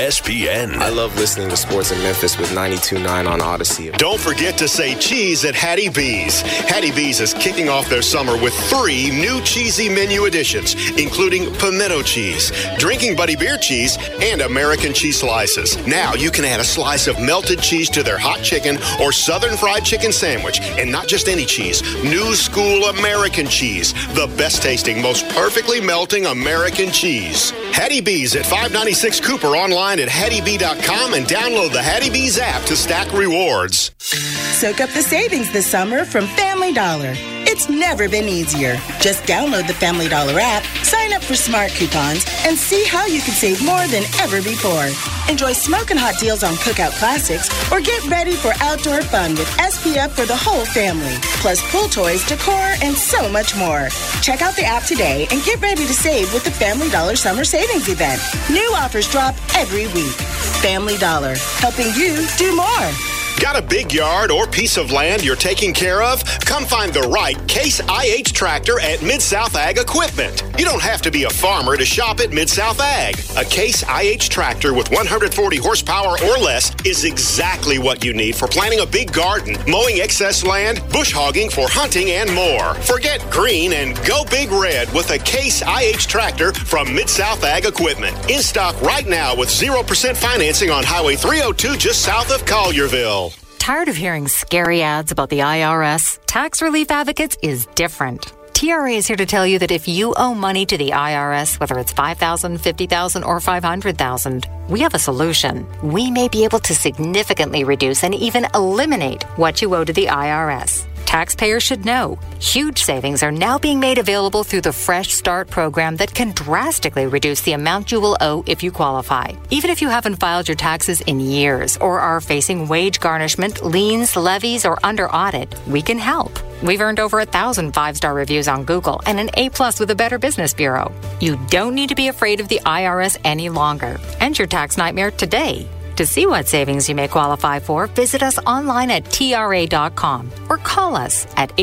ESPN. I love listening to sports in Memphis with 92.9 on Odyssey. Don't forget to say cheese at Hattie B's. Hattie B's is kicking off their summer with 3 new cheesy menu additions, including pimento cheese, Drinking Buddy beer cheese, and American cheese slices. Now you can add a slice of melted cheese to their hot chicken or southern fried chicken sandwich, and not just any cheese, new school American cheese, the best tasting, most perfectly melting American cheese. Hattie B's at 596 Cooper, online at HattieB.com, and download the Hattie B's app to stack rewards. Soak up the savings this summer from Family Dollar. It's never been easier. Just download the Family Dollar app, sign up for smart coupons, and see how you can save more than ever before. Enjoy smoking hot deals on cookout classics, or get ready for outdoor fun with SPF for the whole family, plus pool toys, decor, and so much more. Check out the app today and get ready to save with the Family Dollar Summer Savings Event. New offers drop every week. Family Dollar, helping you do more. Got a big yard or piece of land you're taking care of? Come find the right Case IH tractor at Mid-South Ag Equipment. You don't have to be a farmer to shop at Mid-South Ag. A Case IH tractor with 140 horsepower or less is exactly what you need for planting a big garden, mowing excess land, bush hogging for hunting, and more. Forget green and go big red with a Case IH tractor from Mid-South Ag Equipment. In stock right now with 0% financing on Highway 302 just south of Collierville. Tired of hearing scary ads about the IRS? Tax Relief Advocates is different. TRA is here to tell you that if you owe money to the IRS, whether it's $5,000, $50,000, or $500,000, we have a solution. We may be able to significantly reduce and even eliminate what you owe to the IRS. Taxpayers should know. Huge savings are now being made available through the Fresh Start program that can drastically reduce the amount you will owe if you qualify. Even if you haven't filed your taxes in years or are facing wage garnishment, liens, levies, or under audit, we can help. We've earned over 1,000 5-star reviews on Google and an A+ with the Better Business Bureau. You don't need to be afraid of the IRS any longer. End your tax nightmare today. To see what savings you may qualify for, visit us online at TRA.com or call us at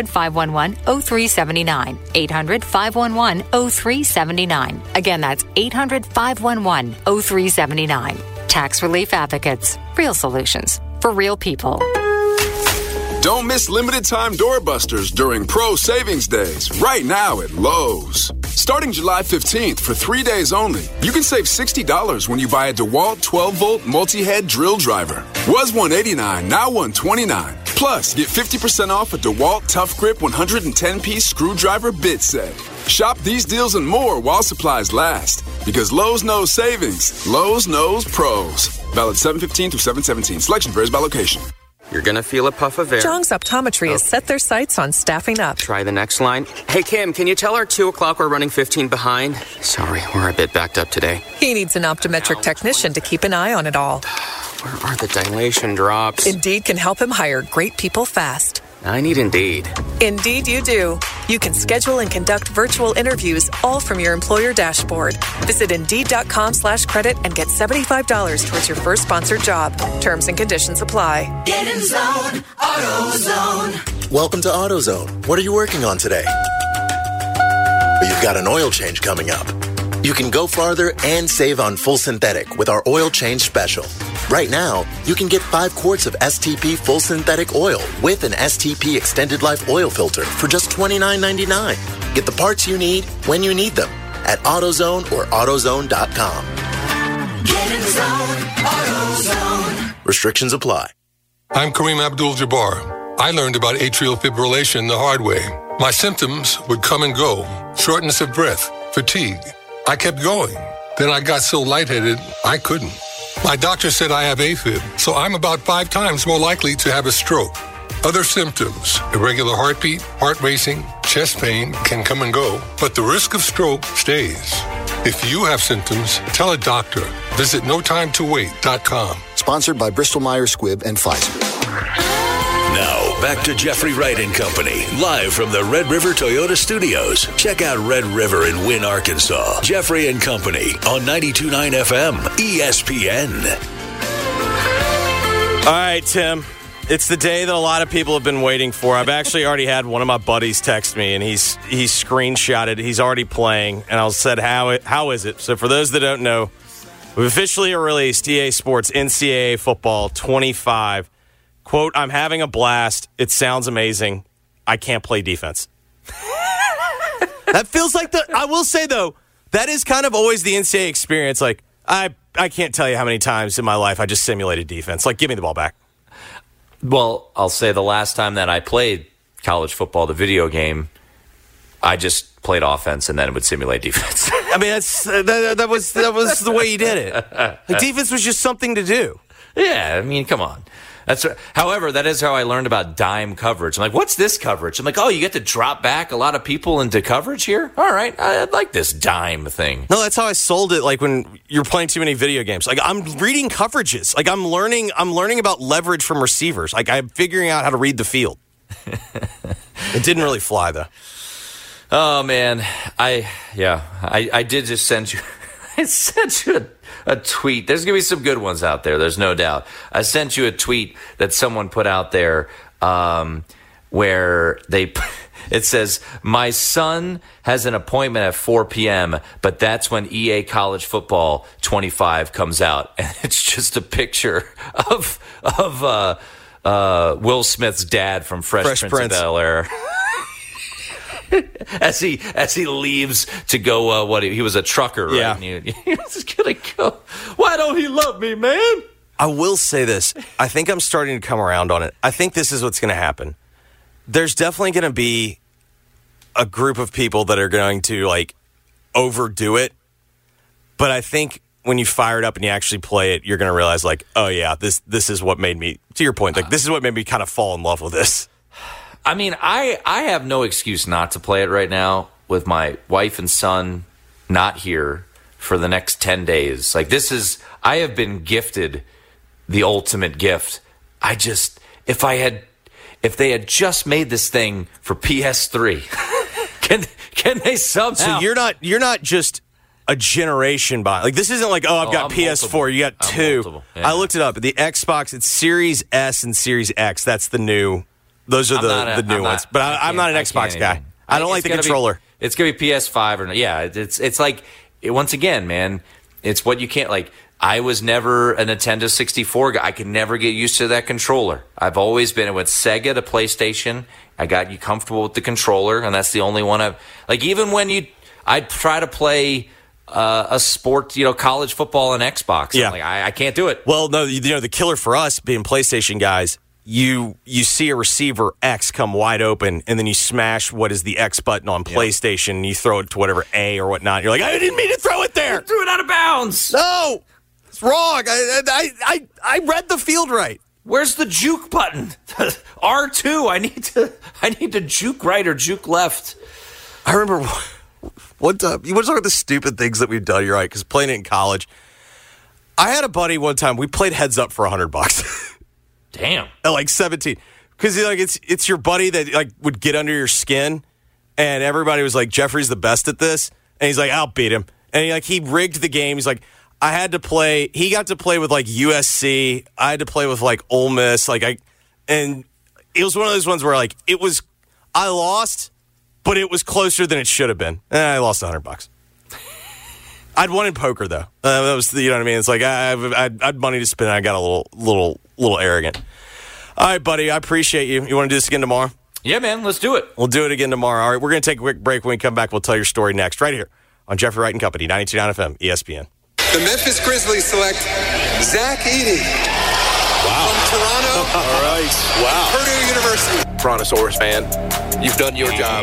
800-511-0379. 800-511-0379. Again, that's 800-511-0379. Tax Relief Advocates. Real solutions for real people. Don't miss limited time doorbusters during Pro Savings Days right now at Lowe's. Starting July 15th for 3 days only, you can save $60 when you buy a DeWalt 12-volt multi-head drill driver. Was $189, now $129. Plus, get 50% off a DeWalt Tough Grip 110-piece screwdriver bit set. Shop these deals and more while supplies last. Because Lowe's knows savings. Lowe's knows pros. Valid 7/15 through 7/17. Selection varies by location. You're going to feel a puff of air. Jong's Optometry has set their sights on staffing up. Try the next line. Hey, Kim, can you tell our 2 o'clock we're running 15 behind? Sorry, we're a bit backed up today. He needs an optometric technician to keep an eye on it all. Where are the dilation drops? Indeed can help him hire great people fast. I need Indeed. Indeed you do. You can schedule and conduct virtual interviews all from your employer dashboard. Visit Indeed.com/credit and get $75 towards your first sponsored job. Terms and conditions apply. Get in zone, AutoZone. Welcome to AutoZone. What are you working on today? But you've got an oil change coming up. You can go farther and save on full synthetic with our oil change special. Right now, you can get 5 quarts of STP full synthetic oil with an STP extended life oil filter for just $29.99. Get the parts you need when you need them at AutoZone or AutoZone.com. Get in zone, AutoZone. Restrictions apply. I'm Kareem Abdul-Jabbar. I learned about atrial fibrillation the hard way. My symptoms would come and go. Shortness of breath, fatigue. I kept going. Then I got so lightheaded, I couldn't. My doctor said I have AFib, so I'm about 5 times more likely to have a stroke. Other symptoms, irregular heartbeat, heart racing, chest pain can come and go, but the risk of stroke stays. If you have symptoms, tell a doctor. Visit notimetowait.com. Sponsored by Bristol-Myers Squibb and Pfizer. Now, back to Jeffrey Wright and Company, live from the Red River Toyota Studios. Check out Red River in Wynn, Arkansas. Jeffrey and Company on 92.9 FM, ESPN. All right, Tim. It's the day that a lot of people have been waiting for. I've actually already had one of my buddies text me, and he's screenshotted. He's already playing, and I said, how is it? So for those that don't know, we've officially released EA Sports NCAA Football 25. Quote, I'm having a blast. It sounds amazing. I can't play defense. That feels like I will say, though, that is kind of always the NCAA experience. Like, I can't tell you how many times in my life I just simulated defense. Like, give me the ball back. Well, I'll say the last time that I played college football, the video game, I just played offense and then would simulate defense. I mean, that was the way you did it. Like, defense was just something to do. Yeah, I mean, come on. However, that is how I learned about dime coverage. I'm like, what's this coverage? I'm like, oh, you get to drop back a lot of people into coverage here? All right, I like this dime thing. No, that's how I sold it, like when you're playing too many video games. Like, I'm reading coverages. Like, I'm learning about leverage from receivers. Like, I'm figuring out how to read the field. It didn't really fly, though. Oh, man. I did just send you... I sent you a tweet. There's going to be some good ones out there. There's no doubt. I sent you a tweet that someone put out there where it says, my son has an appointment at 4 p.m., but that's when EA College Football 25 comes out. And it's just a picture of Will Smith's dad from Fresh Prince of Bel-Air. As he leaves to go, he was a trucker, right? Yeah. And he was gonna go. Why don't he love me, man? I will say this. I think I'm starting to come around on it. I think this is what's going to happen. There's definitely going to be a group of people that are going to like overdo it, but I think when you fire it up and you actually play it, you're going to realize, like, oh yeah, this is what made me. To your point, like this is what made me kind of fall in love with this. I mean, I have no excuse not to play it right now with my wife and son not here for the next 10 days. Like, I have been gifted the ultimate gift. If they had just made this thing for PS3, can they somehow? So you're not just a generation behind. Like, this isn't like, I've got PS4, multiple. You got two. Yeah. I looked it up. The Xbox, it's Series S and Series X. That's the new. Those are the new ones. But I'm not an Xbox guy. I don't like the controller. It's going to be PS5 or yeah. It's like, once again, man, it's what you can't, like, I was never a Nintendo 64 guy. I could never get used to that controller. I've always been with Sega to PlayStation. I got you comfortable with the controller, and that's the only one like, even when I'd try to play a sport, college football on Xbox. Yeah. I'm like, I can't do it. Well, no, the killer for us being PlayStation guys, you see a receiver X come wide open, and then you smash what is the X button on PlayStation, and you throw it to whatever A or whatnot. You're like, I didn't mean to throw it there. You threw it out of bounds. No, it's wrong. I read the field right. Where's the juke button? R2. I need to juke right or juke left. I remember one time. You want to talk about the stupid things that we've done? You're right, because playing it in college. I had a buddy one time. We played heads up for $100. Damn. At like 17. Because like it's your buddy that like would get under your skin, and everybody was like, Jeffrey's the best at this. And he's like, I'll beat him. And he rigged the game. He's like, I had to play. He got to play with like USC. I had to play with like Ole Miss. And it was one of those ones where like I lost, but it was closer than it should have been. And I lost $100. I'd won in poker though. That was you know what I mean. It's like I had money to spend. And I got a little arrogant. All right, buddy. I appreciate you. You want to do this again tomorrow? Yeah, man. Let's do it. We'll do it again tomorrow. All right. We're going to take a quick break. When we come back, we'll tell your story next, right here on Jeffrey Wright and Company, 92.9 FM, ESPN. The Memphis Grizzlies select Zach Edey from Toronto. All right. Wow. Purdue University. Brontosaurus fan. You've done your job.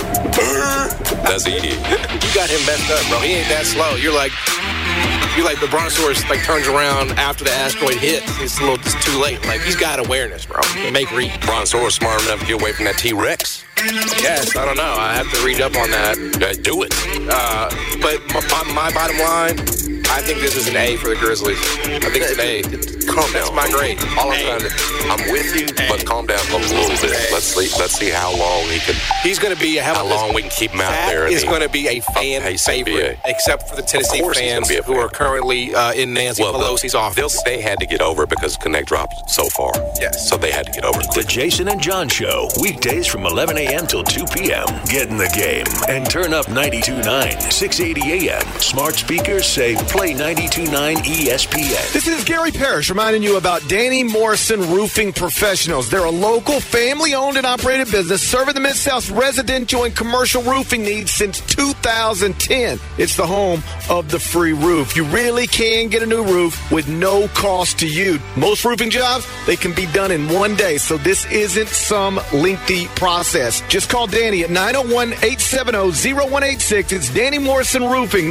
That's easy. You got him messed up, bro. He ain't that slow. You're like the Brontosaurus turns around after the asteroid hits. It's too late. Like, he's got awareness, bro. Make read. Brontosaurus smart enough to get away from that T-Rex. Yes, I don't know. I have to read up on that. Do it. But my bottom line, I think this is an A for the Grizzlies. I think it's an A. Calm down. That's my grade. I'm with you, but calm down a little bit. Let's see how long how long we can keep him out there. He's going to be a fan favorite, except for the Tennessee fans who are currently in Nancy Pelosi's office. They had to get over it because Connect dropped so far. Yes. So they had to get over it. The Jason and John Show, weekdays from 11 a.m. till 2 p.m. Get in the game and turn up 92.9, 680 a.m. Smart speakers say play 92.9 ESPN. This is Gary Parrish reminding you about Danny Morrison Roofing Professionals. They're a local, family-owned and operated business serving the Mid-South's residential and commercial roofing needs since 2010. It's the home of the free roof. You really can get a new roof with no cost to you. Most roofing jobs, they can be done in one day, so this isn't some lengthy process. Just call Danny at 901-870-0186. It's Danny Morrison Roofing,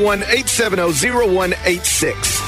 901-870-0186.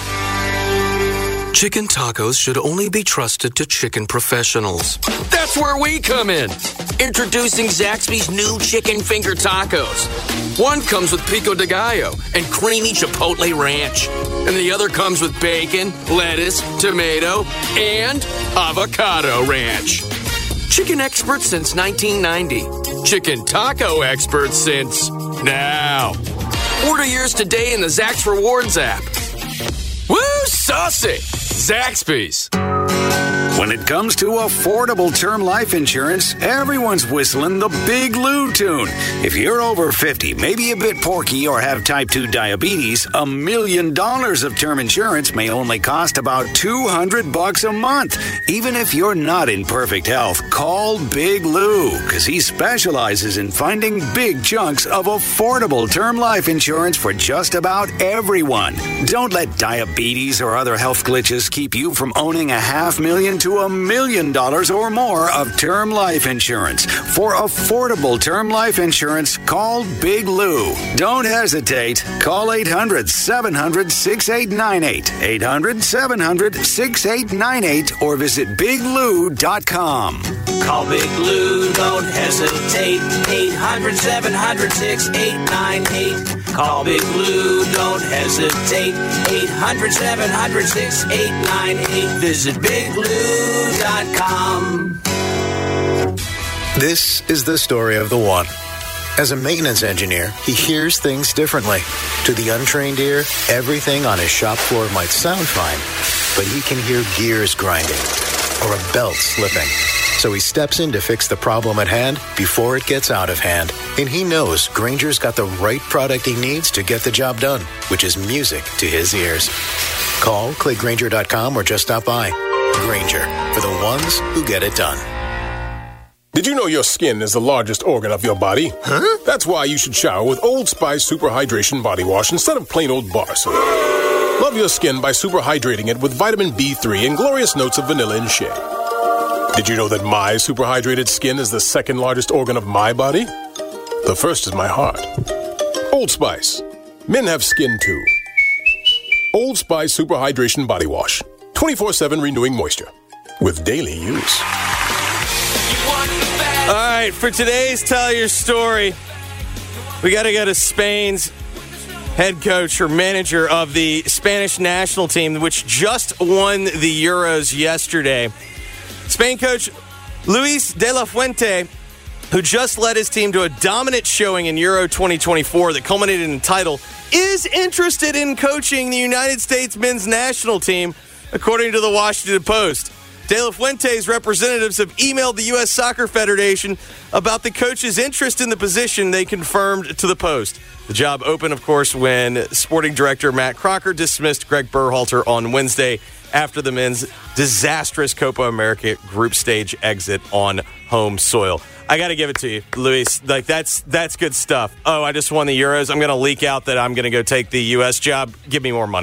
Chicken tacos should only be trusted to chicken professionals. That's where we come in. Introducing Zaxby's new chicken finger tacos. One comes with pico de gallo and creamy chipotle ranch. And the other comes with bacon, lettuce, tomato, and avocado ranch. Chicken experts since 1990. Chicken taco experts since now. Order yours today in the Zax Rewards app. Woo, saucy! Zaxby's. When it comes to affordable term life insurance, everyone's whistling the Big Lou tune. If you're over 50, maybe a bit porky, or have type 2 diabetes, $1 million of term insurance may only cost about $200 a month. Even if you're not in perfect health, call Big Lou, because he specializes in finding big chunks of affordable term life insurance for just about everyone. Don't let diabetes or other health glitches keep you from owning $500,000 to $1 million or more of term life insurance. For affordable term life insurance, call Big Lou. Don't hesitate. Call 800-700-6898. 800-700-6898 or visit biglou.com. Call Big Lou, don't hesitate. 800-700-6898. Call Big Lou, don't hesitate. 800-700-6898. Visit biglou.com. This is the story of the one. As a maintenance engineer, he hears things differently. To the untrained ear, everything on his shop floor might sound fine, but he can hear gears grinding or a belt slipping. So he steps in to fix the problem at hand before it gets out of hand. And he knows Grainger's got the right product he needs to get the job done, which is music to his ears. Call, click Grainger.com, or just stop by. Grainger, for the ones who get it done. Did you know your skin is the largest organ of your body? Huh? That's why you should shower with Old Spice Super Hydration Body Wash instead of plain old bar soap. Love your skin by super hydrating it with vitamin B3 and glorious notes of vanilla and shea. Did you know that my super hydrated skin is the second largest organ of my body? The first is my heart. Old Spice. Men have skin too. Old Spice Super Hydration Body Wash. 24/7 renewing moisture. With daily use. All right, for today's Tell Your Story, we got to go to Spain's head coach or manager of the Spanish national team, which just won the Euros yesterday. Spain coach Luis de la Fuente, who just led his team to a dominant showing in Euro 2024 that culminated in a title, is interested in coaching the United States men's national team, according to the Washington Post. De La Fuente's representatives have emailed the U.S. Soccer Federation about the coach's interest in the position. They confirmed to the Post. The job opened, of course, when sporting director Matt Crocker dismissed Greg Berhalter on Wednesday after the men's disastrous Copa America group stage exit on home soil. I got to give it to you, Luis. Like, that's good stuff. Oh, I just won the Euros. I'm going to leak out that I'm going to go take the U.S. job. Give me more money.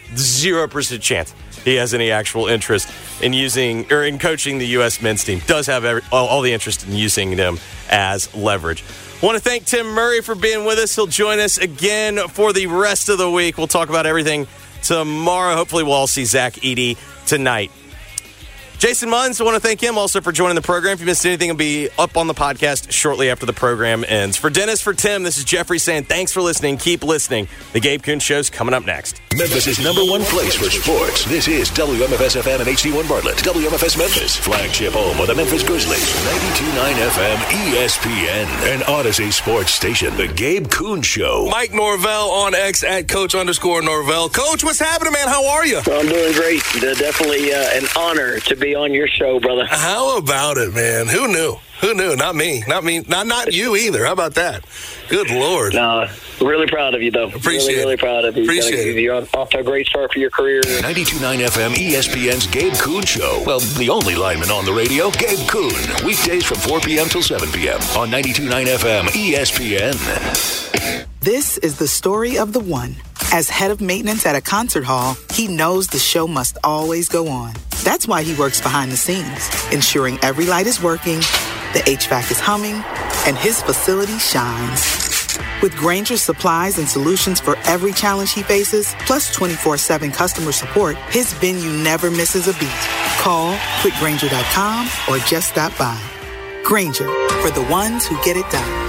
0% chance he has any actual interest in using or in coaching the U.S. men's team. Does have all the interest in using them as leverage. I want to thank Tim Murray for being with us. He'll join us again for the rest of the week. We'll talk about everything tomorrow. Hopefully we'll all see Zach Edey tonight. Jason Munz, I want to thank him also for joining the program. If you missed anything, it'll be up on the podcast shortly after the program ends. For Dennis, for Tim, this is Jeffrey saying thanks for listening. Keep listening. The Gabe Kuhn Show's coming up next. Memphis' #1 place for sports. This is WMFS FM and HD1 Bartlett. WMFS Memphis, flagship home of the Memphis Grizzlies. 92.9 FM ESPN, an Odyssey sports station. The Gabe Kuhn Show. Mike Norvell on X at Coach_Norvell. Coach, what's happening, man? How are you? Well, I'm doing great. Definitely an honor to be on your show, brother. How about it, man? Who knew? Who knew? Not me. Not you either. How about that? Good Lord. No, really proud of you, though. Really proud of you. Appreciate it. You're off to a great start for your career. 92.9 FM ESPN's Gabe Kuhn Show. Well, the only lineman on the radio, Gabe Kuhn. Weekdays from 4 p.m. till 7 p.m. on 92.9 FM ESPN. This is the story of the one. As head of maintenance at a concert hall, he knows the show must always go on. That's why he works behind the scenes, ensuring every light is working, the HVAC is humming, and his facility shines. With Grainger's supplies and solutions for every challenge he faces, plus 24/7 customer support, his venue never misses a beat. Call quickgrainger.com or just stop by. Grainger, for the ones who get it done.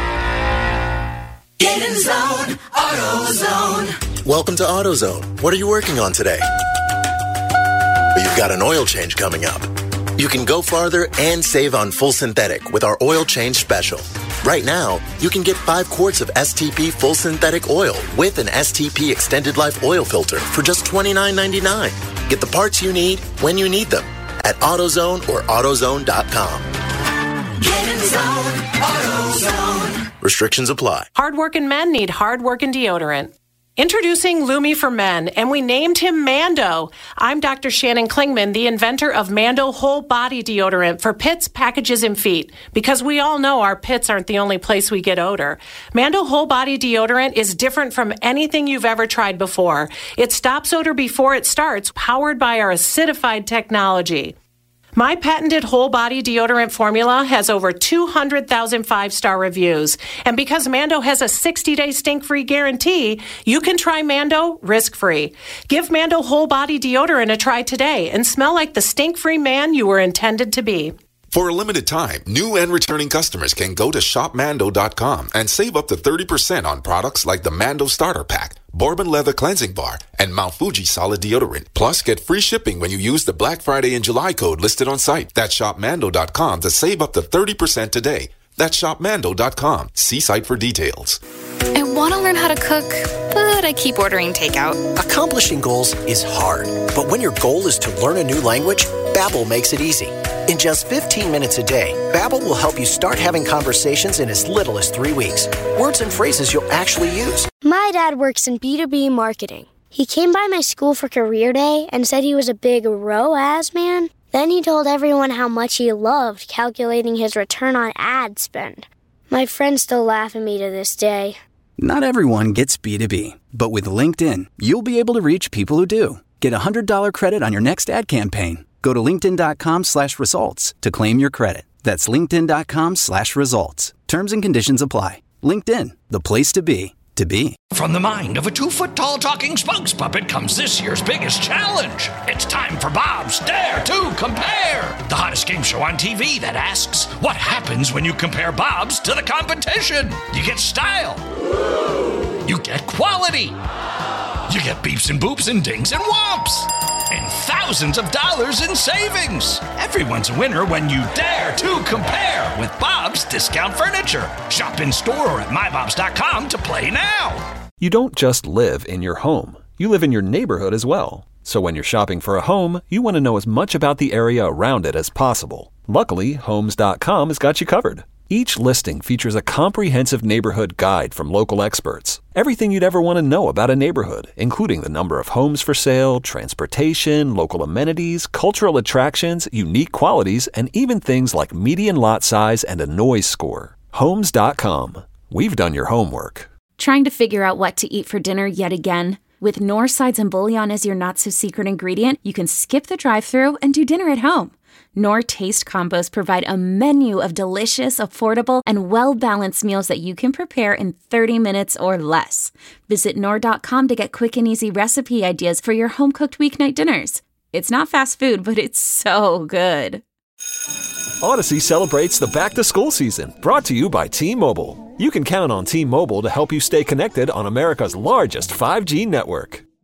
Get in zone, AutoZone. Welcome to AutoZone. What are you working on today? But you've got an oil change coming up. You can go farther and save on full synthetic with our oil change special. Right now, you can get 5 quarts of STP full synthetic oil with an STP extended life oil filter for just $29.99. Get the parts you need when you need them at AutoZone or AutoZone.com. Get in zone, AutoZone. Restrictions apply. Hardworking men need hardworking deodorant. Introducing Lumi for Men, and we named him Mando. I'm Dr. Shannon Klingman, the inventor of Mando Whole Body Deodorant for pits, packages, and feet, because we all know our pits aren't the only place we get odor. Mando Whole Body Deodorant is different from anything you've ever tried before. It stops odor before it starts, powered by our acidified technology. My patented whole body deodorant formula has over 200,000 5-star reviews. And because Mando has a 60-day stink-free guarantee, you can try Mando risk-free. Give Mando whole body deodorant a try today and smell like the stink-free man you were intended to be. For a limited time, new and returning customers can go to shopmando.com and save up to 30% on products like the Mando Starter Pack, Bourbon Leather Cleansing Bar, and Mount Fuji Solid Deodorant. Plus, get free shipping when you use the Black Friday and July code listed on site. That's shopmando.com to save up to 30% today. That's shopmando.com. See site for details. I want to learn how to cook, but I keep ordering takeout. Accomplishing goals is hard, but when your goal is to learn a new language, Babbel makes it easy. In just 15 minutes a day, Babbel will help you start having conversations in as little as 3 weeks. Words and phrases you'll actually use. My dad works in B2B marketing. He came by my school for career day and said he was a big ROAS man. Then he told everyone how much he loved calculating his return on ad spend. My friends still laugh at me to this day. Not everyone gets B2B, but with LinkedIn, you'll be able to reach people who do. Get a $100 credit on your next ad campaign. Go to linkedin.com/results to claim your credit. That's linkedin.com/results. Terms and conditions apply. LinkedIn, the place to be. From the mind of a 2-foot-tall talking spokes puppet comes this year's biggest challenge. It's time for Bob's Dare to Compare, the hottest game show on TV that asks, what happens when you compare Bob's to the competition? You get style. You get quality. You get beeps and boops and dings and whomps. And thousands of dollars in savings. Everyone's a winner when you dare to compare with Bob's Discount Furniture. Shop in store or at mybobs.com to play now. You don't just live in your home. You live in your neighborhood as well. So when you're shopping for a home, you want to know as much about the area around it as possible. Luckily, Homes.com has got you covered. Each listing features a comprehensive neighborhood guide from local experts. Everything you'd ever want to know about a neighborhood, including the number of homes for sale, transportation, local amenities, cultural attractions, unique qualities, and even things like median lot size and a noise score. Homes.com. We've done your homework. Trying to figure out what to eat for dinner yet again? With Knorr sides and bouillon as your not-so-secret ingredient, you can skip the drive-thru and do dinner at home. Knorr Taste Combos provide a menu of delicious, affordable, and well-balanced meals that you can prepare in 30 minutes or less. Visit Knorr.com to get quick and easy recipe ideas for your home-cooked weeknight dinners. It's not fast food, but it's so good. Odyssey celebrates the back-to-school season, brought to you by T-Mobile. You can count on T-Mobile to help you stay connected on America's largest 5G network.